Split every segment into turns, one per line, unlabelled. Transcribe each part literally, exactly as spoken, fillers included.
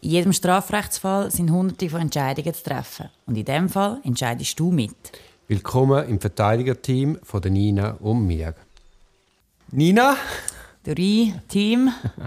In jedem Strafrechtsfall sind hunderte von Entscheidungen zu treffen. Und in diesem Fall entscheidest du mit.
Willkommen im Verteidigerteam von der Nina und mir. Nina?
Dori, Team.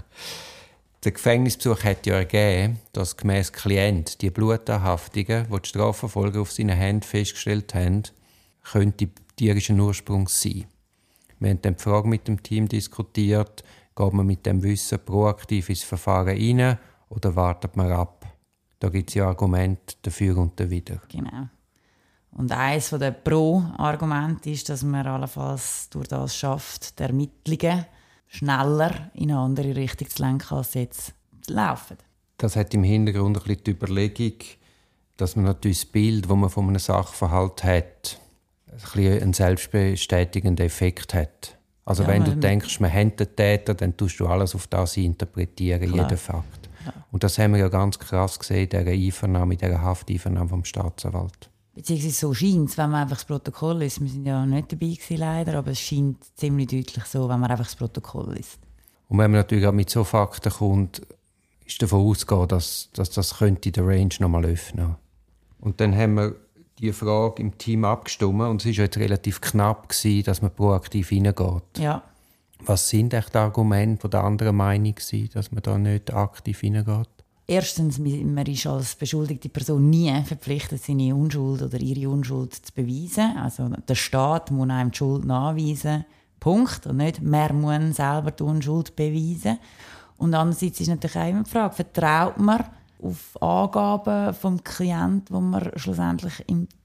Der Gefängnisbesuch hat ja ergeben, dass gemäss Klient die Blutanhaftungen, die die Strafverfolger auf seinen Händen festgestellt haben, könnte tierischen Ursprungs sein. Wir haben dann die Frage mit dem Team diskutiert, geht man mit dem Wissen proaktiv ins Verfahren rein oder wartet man ab? Da gibt es ja Argumente dafür und dawider.
Genau. Und eines der Pro-Argumente ist, dass man allenfalls durch das schafft, die Ermittlungen schneller in eine andere Richtung zu lenken, als jetzt laufen.
Das hat im Hintergrund ein bisschen die Überlegung, dass man natürlich das Bild, das man von einem Sachverhalt hat, ein bisschen einen selbstbestätigenden Effekt hat. Also ja, wenn du denkst, man hat den Täter, dann tust du alles auf das interpretieren, klar. Jeden Fakt. Ja. Und das haben wir ja ganz krass gesehen in dieser Einvernahme, in dieser Hafteinvernahme vom Staatsanwalt.
Beziehungsweise so scheint es, wenn man einfach das Protokoll liest. Wir sind ja nicht dabei gewesen, leider, aber es scheint ziemlich deutlich so, wenn man einfach das Protokoll liest.
Und wenn man natürlich auch mit so Fakten kommt, ist davon auszugehen, dass, dass das könnte den Range noch mal öffnen. Und dann haben wir die Frage im Team abgestimmt und es war jetzt relativ knapp gewesen, dass man proaktiv hineingeht.
Ja.
Was sind echt die Argumente, die der anderen Meinung waren, dass man da nicht aktiv hineingeht?
Erstens, man ist als beschuldigte Person nie verpflichtet, seine Unschuld oder ihre Unschuld zu beweisen. Also der Staat muss einem die Schuld nachweisen, Punkt. Und nicht, man muss selber die Unschuld beweisen. Und andererseits ist natürlich auch immer die Frage, vertraut man auf Angaben vom Klienten, wo man schlussendlich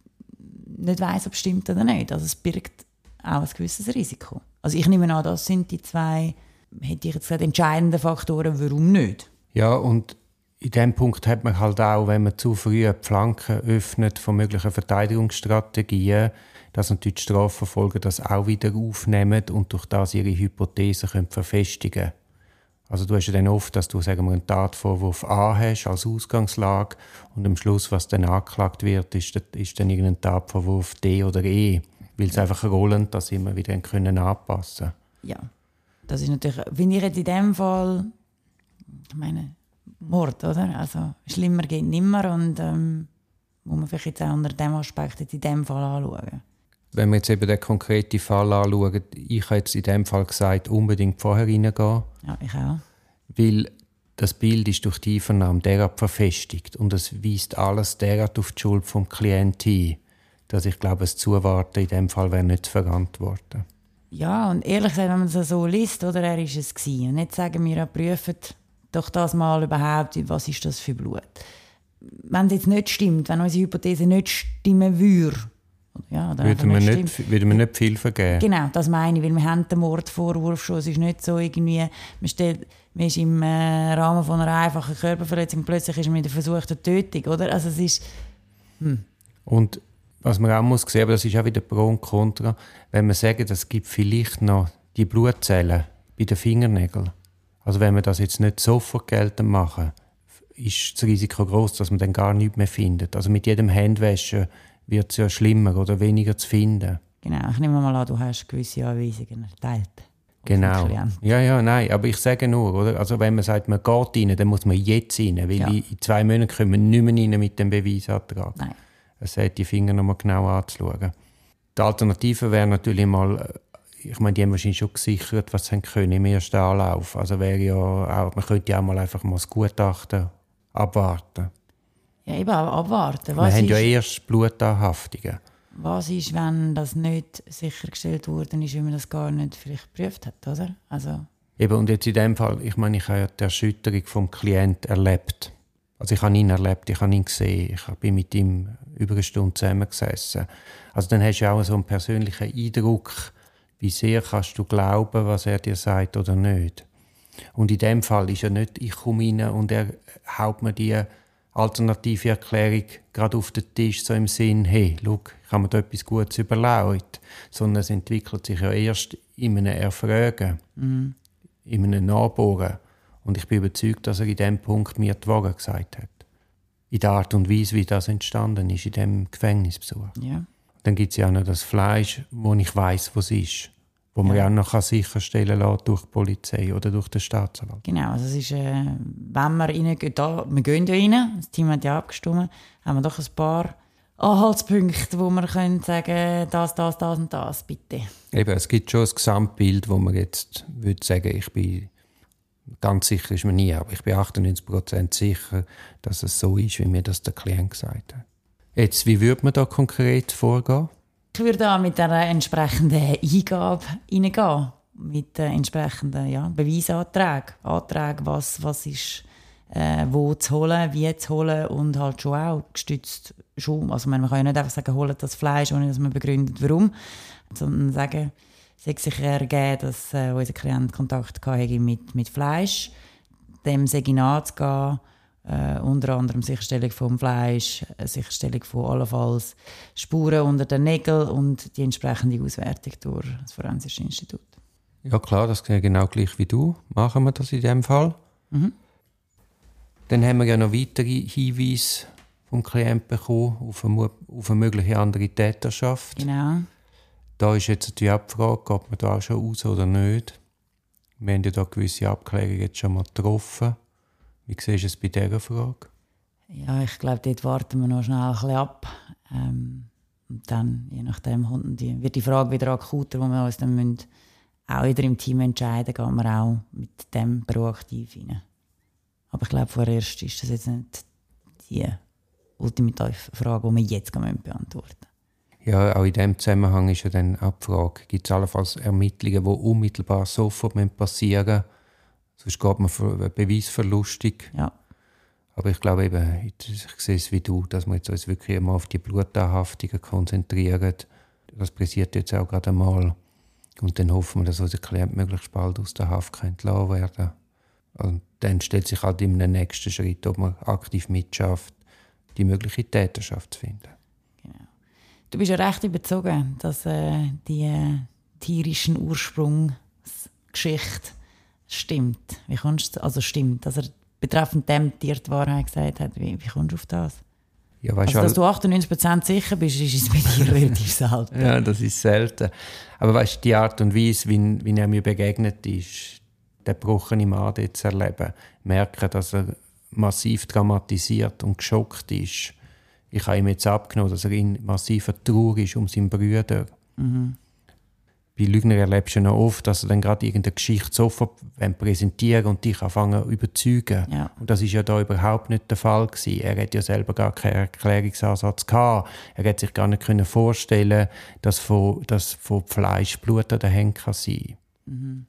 nicht weiss, ob es stimmt oder nicht. Also es birgt auch ein gewisses Risiko. Also ich nehme an, das sind die zwei, hätte ich jetzt gesagt, entscheidenden Faktoren, warum nicht.
Ja, und in diesem Punkt hat man halt auch, wenn man zu früh die Flanken öffnet von möglichen Verteidigungsstrategien, dass natürlich die Strafverfolger das auch wieder aufnehmen und durch das ihre Hypothesen können verfestigen können. Also du hast ja dann oft, dass du sagen wir, einen Tatvorwurf A hast als Ausgangslage und am Schluss, was dann angeklagt wird, ist, ist dann irgendein Tatvorwurf D oder E, weil es einfach rollend das immer wieder können anpassen.
Ja, das ist natürlich, finde ich jetzt in dem Fall, ich meine, Mord, oder? Also schlimmer geht nimmer und ähm, muss man vielleicht jetzt auch unter diesem Aspekt jetzt in diesem Fall anschauen.
Wenn wir jetzt eben den konkreten Fall anschauen, ich habe jetzt in diesem Fall gesagt, unbedingt vorher reingehen.
Ja, ich auch.
Weil das Bild ist durch die Einvernahme derart verfestigt und es weist alles derart auf die Schuld vom Klienten hin, dass ich glaube, das Zuwarten in diesem Fall wäre nicht zu verantworten.
Ja, und ehrlich gesagt, wenn man es so liest, oder, er war es gewesen. Und nicht sagen wir, ja, prüfen doch das mal überhaupt, was ist das für Blut. Wenn es jetzt nicht stimmt, wenn unsere Hypothese nicht stimmen würde, ja,
würde man nicht, nicht, würde man nicht viel vergeben.
Genau, das meine ich, weil wir haben den Mordvorwurf schon. Es ist nicht so irgendwie, man, stellt, man ist im äh, Rahmen von einer einfachen Körperverletzung, plötzlich ist man in der versuchten Tötung, oder? Also es ist... Hm.
Und was man auch muss sehen, aber das ist auch wieder Pro und Contra, wenn man sagt, es gibt vielleicht noch die Blutzellen bei den Fingernägeln. Also wenn wir das jetzt nicht sofort geltend machen, ist das Risiko groß, dass man dann gar nichts mehr findet. Also mit jedem Handwaschen wird es ja schlimmer oder weniger zu finden.
Genau, ich nehme mal an, du hast gewisse Anweisungen erteilt.
Genau. Ja, ja, nein, aber ich sage nur, oder? Also wenn man sagt, man geht rein, dann muss man jetzt rein, weil ja. in zwei Monaten können wir nicht mehr rein mit dem Beweisantrag.
Nein.
Es hat die Finger noch mal genau anzuschauen. Die Alternative wäre natürlich mal, ich meine, die haben wahrscheinlich schon gesichert, was sie können im ersten Anlauf. Also wäre ja auch, man könnte ja auch mal einfach mal das Gutachten abwarten.
Ja, eben abwarten.
Was wir haben ja erst Blutanhaftungen.
Was ist, wenn das nicht sichergestellt worden ist, wenn man das gar nicht vielleicht geprüft hat, oder? Also.
Eben, und jetzt in dem Fall, ich meine, ich habe ja die Erschütterung vom Klienten erlebt. Also ich habe ihn erlebt, ich habe ihn gesehen, ich bin mit ihm über eine Stunde zusammengesessen. Also dann hast du auch so einen persönlichen Eindruck, wie sehr kannst du glauben, was er dir sagt oder nicht. Und in dem Fall ist ja nicht, ich komme rein und er haut mir die alternative Erklärung gerade auf den Tisch, so im Sinn, hey, schau, ich habe mir da etwas Gutes überlegt. Sondern es entwickelt sich ja erst in einem Erfragen, mhm. in einem Nachbohren. Und ich bin überzeugt, dass er in diesem Punkt mir die Wahrheit gesagt hat. In der Art und Weise, wie das entstanden ist, in diesem Gefängnisbesuch.
Ja.
Dann gibt es ja auch noch das Fleisch, wo ich weiss, was es ist. wo man
ja
auch noch sicherstellen kann durch die Polizei oder durch den Staatsanwalt.
Genau, also es ist, äh, wenn wir reingehen, da, wir gehen ja rein, das Team hat ja abgestimmt, haben wir doch ein paar Anhaltspunkte, wo wir können sagen, das, das, das und das, bitte.
Eben, es gibt schon ein Gesamtbild, wo man jetzt würde sagen, ich bin ganz sicher ist man nie, aber ich bin achtundneunzig Prozent sicher, dass es so ist, wie mir das der Klient gesagt hat. Jetzt, wie würde man da konkret vorgehen?
Ich würde da mit einer entsprechenden Eingabe reingehen, mit äh, entsprechenden ja, Beweisanträgen, Anträgen, was, was ist äh, wo zu holen, wie zu holen und halt schon auch gestützt schon. Also man kann ja nicht einfach sagen, holt das Fleisch, ohne dass man begründet, warum, sondern sagen, es hat sich ergeben, dass äh, unser Klient Kontakt hatte mit, mit Fleisch, dem sei nachzugehen, äh, unter anderem Sicherstellung vom Fleisch, Sicherstellung von allenfalls Spuren unter den Nägeln und die entsprechende Auswertung durch das Forensische Institut.
Ja klar, das ist genau gleich wie du. Machen wir das in diesem Fall. Mhm. Dann haben wir ja noch weitere Hinweise vom Klienten bekommen auf eine, auf eine mögliche andere Täterschaft.
Genau.
Da ist jetzt die Abfrage, geht man da auch schon aus oder nicht. Wir haben ja da gewisse Abklärungen jetzt schon mal getroffen. Wie siehst du es bei dieser Frage?
Ja, ich glaube, dort warten wir noch schnell ein bisschen ab. Ähm, und dann, je nachdem, die, wird die Frage wieder akuter, wo wir uns dann müssen, auch wieder im Team entscheiden, gehen wir auch mit dem proaktiv rein. Aber ich glaube, vorerst ist das jetzt nicht die ultimative Frage, die wir jetzt beantworten müssen. Ja,
auch in diesem Zusammenhang ist ja dann auch die Frage, gibt es allenfalls Ermittlungen, die unmittelbar sofort passieren müssen? Sonst geht man für beweisverlustig.
Ja.
Aber ich glaube eben, ich sehe es wie du, dass wir jetzt uns wirklich einmal auf die Blutanhaftungen konzentrieren. Das passiert jetzt auch gerade einmal. Und dann hoffen wir, dass unser Klient möglichst bald aus der Haft entlassen werden. Und dann stellt sich halt im nächsten Schritt, ob man aktiv mitschafft, die mögliche Täterschaft zu finden.
Genau. Du bist ja recht überzeugt, dass äh, die äh, tierischen Ursprungsgeschichte stimmt. Wie kommst du, also stimmt, dass er betreffend dem Tier die Wahrheit gesagt hat. Wie, wie kommst du auf das?
Ja, weißt
also, dass du achtundneunzig Prozent sicher bist, ist es bei dir relativ selten.
Ja, das ist selten. Aber weißt du, die Art und Weise, wie, wie er mir begegnet ist, den gebrochenen Mann dort zu erleben, merken, dass er massiv dramatisiert und geschockt ist. Ich habe ihm jetzt abgenommen, dass er in massiver Trauer ist um seinen Bruder. Mhm. Bei Lügner erlebst du noch oft, dass er dann gerade irgendeine Geschichte sofort präsentieren und dich anfangen zu überzeugen. Ja. Und das war ja da überhaupt nicht der Fall gewesen. Er hatte ja selber gar keinen Erklärungsansatz gehabt. Er hätte sich gar nicht vorstellen können, dass von, dass von Fleisch Blut an den Händen kann sein. Mhm.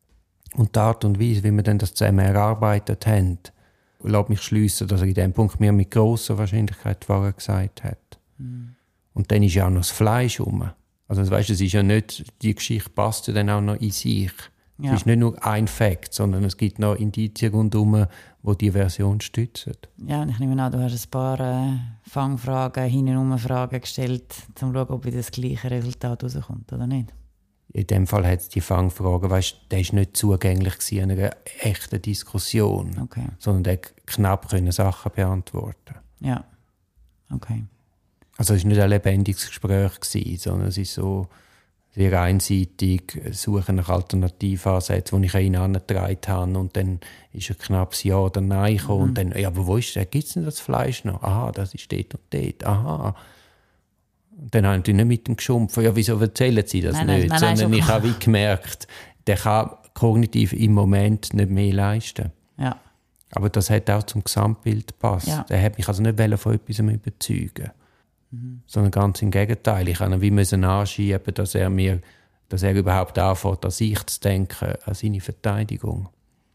Und die Art und Weise, wie wir dann das zusammen erarbeitet haben, lässt mich schliessen, dass er in diesem Punkt mir mit grosser Wahrscheinlichkeit die Wahrheit gesagt hat. Mhm. Und dann ist ja auch noch das Fleisch rum. Also weißt, es ist ja nicht, die Geschichte passt ja dann auch noch in sich. Ja. Es ist nicht nur ein Fakt, sondern es gibt noch Indizien rundherum, die die Version stützen.
Ja, und ich nehme an, du hast ein paar äh, Fangfragen, hintenrum Fragen gestellt, um zu schauen, ob das gleiche Resultat rauskommt oder nicht.
In dem Fall hat es die Fangfragen, weißt, der war nicht zugänglich in einer echten Diskussion,
okay.
sondern der knapp können Sachen beantworten.
Ja, okay.
Also es war nicht ein lebendiges Gespräch, sondern es ist so sehr einseitig, suchen nach Alternativansätzen, die ich an ihn herangetragen habe. Und dann ist ein knappes Ja oder Nein gekommen. Mhm. Und dann, ja, aber wo ist das? Gibt es denn das Fleisch noch? Aha, das ist dort und dort. Aha. Und dann habe ich nicht mit ihm geschumpft. Ja, wieso erzählen Sie das
nein,
nicht?
Nein, nein,
sondern ich habe gemerkt, der kann kognitiv im Moment nicht mehr leisten.
Ja.
Aber das hat auch zum Gesamtbild gepasst. Ja. Er hat mich also nicht von etwas überzeugen. Mhm. Sondern ganz im Gegenteil. Ich musste ihn wie anschieben, dass er mir, dass er überhaupt anfängt, an sich zu denken, an seine Verteidigung.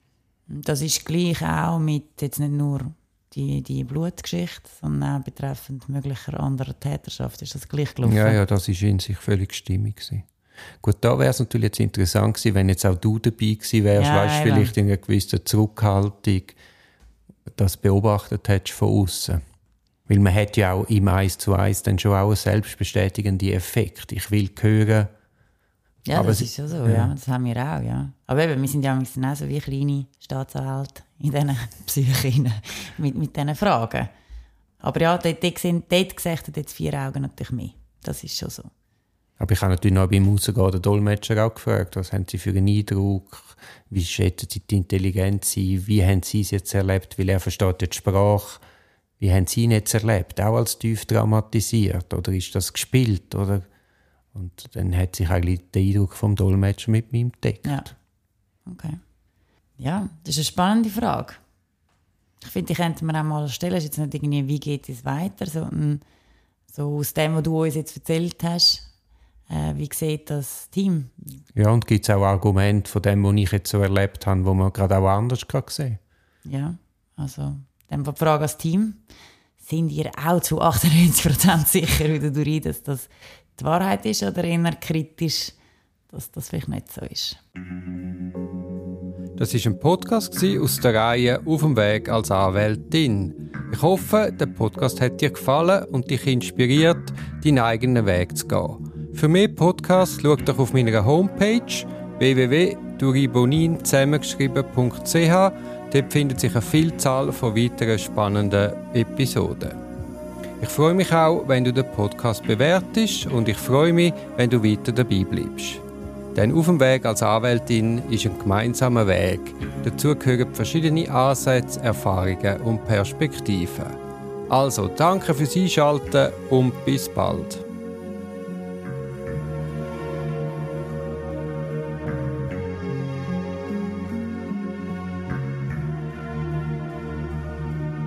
Das ist gleich auch mit jetzt nicht nur die, die Blutgeschichte, sondern auch betreffend möglicher anderer Täterschaft. Ist das gleich gelaufen?
Ja, ja, das war in sich völlig stimmig gewesen. Gut, da wäre es natürlich jetzt interessant gewesen, wenn jetzt auch du dabei gewesen wärst, ja, weißt, vielleicht in einer gewissen Zurückhaltung das beobachtet hättest von außen. Weil man hat ja auch im Eins zu Eins dann schon auch einen selbstbestätigenden Effekt. Ich will hören.
Ja, aber das ist ja so, ja. ja. Das haben wir auch, ja. Aber eben, wir sind ja auch so wie kleine Staatsanwälte in diesen Psychen mit, mit diesen Fragen. Aber ja, dort, dort, dort sehe ich jetzt vier Augen natürlich mehr. Das ist schon so.
Aber ich habe natürlich noch beim Rausgehen den Dolmetscher auch gefragt, was haben Sie für einen Eindruck, wie schätzen Sie die Intelligenz ein, wie haben Sie es jetzt erlebt, weil er versteht die Sprache, wie haben Sie ihn jetzt erlebt, auch als tief dramatisiert, oder ist das gespielt, oder? Und dann hat sich eigentlich der Eindruck vom Dolmetscher mit mir gedeckt.
Ja. Okay. Ja, das ist eine spannende Frage. Ich finde, die könnte man auch mal stellen. Es ist jetzt nicht irgendwie, wie geht es weiter, sondern so aus dem, was du uns jetzt erzählt hast, äh, wie sieht das Team?
Ja, und gibt es auch Argumente von dem, was ich jetzt so erlebt habe, wo man gerade auch anders sehen kann?
Ja, also dann die Frage als Team. Sind ihr auch zu achtundneunzig Prozent sicher, wie du rein, dass das die Wahrheit ist, oder eher kritisch, dass das vielleicht nicht so ist?
Das war ein Podcast aus der Reihe «Auf dem Weg als Anwältin». Ich hoffe, der Podcast hat dir gefallen und dich inspiriert, deinen eigenen Weg zu gehen. Für mehr Podcasts schau doch auf meiner Homepage w w w punkt duribonin zusammengeschrieben punkt c h. Dort findet sich eine Vielzahl von weiteren spannenden Episoden. Ich freue mich auch, wenn du den Podcast bewertest, und ich freue mich, wenn du weiter dabei bleibst. Denn «Auf dem Weg als Anwältin» ist ein gemeinsamer Weg. Dazu gehören verschiedene Ansätze, Erfahrungen und Perspektiven. Also, danke fürs Einschalten und bis bald.